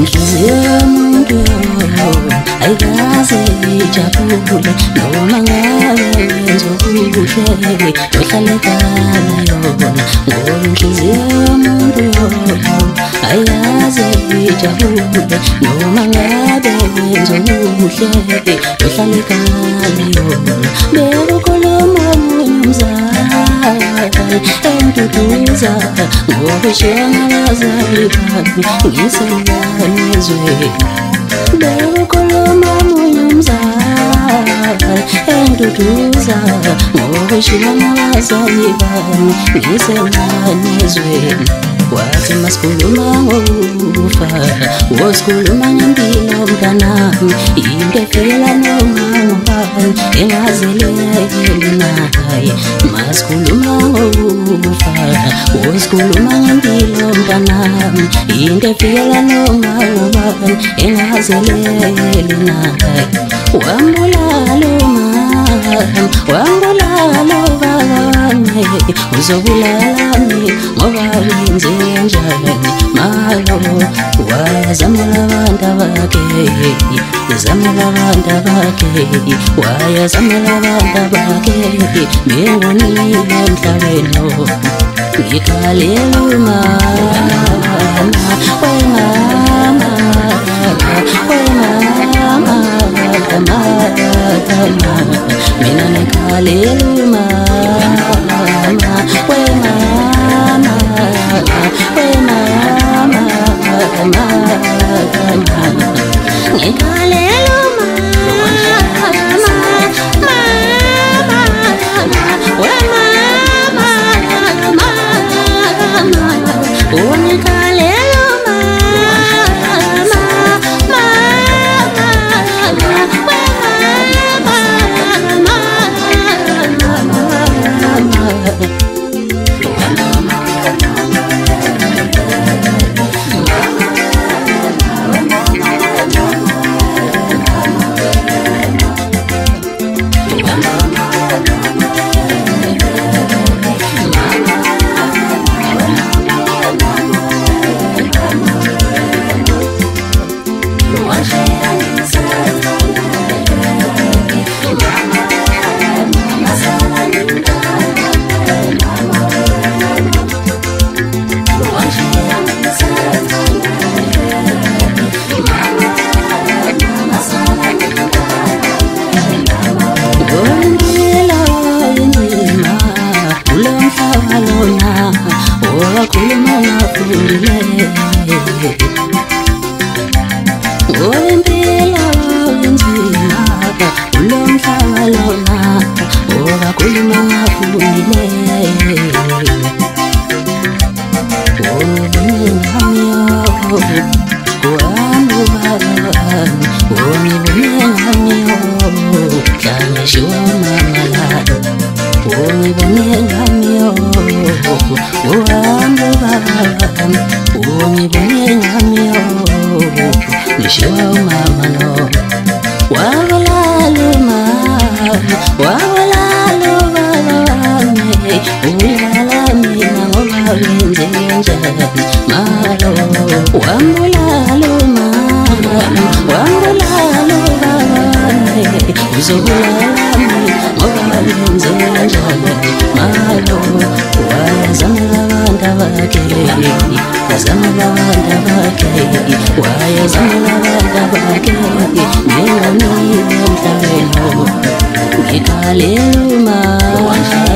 inhliziyo yomuntu ayikaze ijabule noma ngabe wenza okuhle yohlala yona ngoba inhliziyo yomuntu ayikaze ijabule noma ngabe wenza okuhle yohlala yona bekukhuluma umzali entuduza ngoba shengabazali bami ngisenganezwe bekukhuluma umzali entuduza ngoba shengabazali bami ngisenganezwe wathi masikhuluma ngokufa wosikhuluma ngempilo mntanami into efela noma ngubani engazelekeli naye masikhuluma ngokufa wosikhuluma ngempilo mntanami into efela noma ngubani engazelekeli naye wambulala ubaba uzobulala ngoba wenze njani malo wayazamela abantu bakhe yazamela abantu bakhe wayazamela abantu bakhe bengonile emhlabeni ngikhalela wemama mina ngikhalela Hallelujah.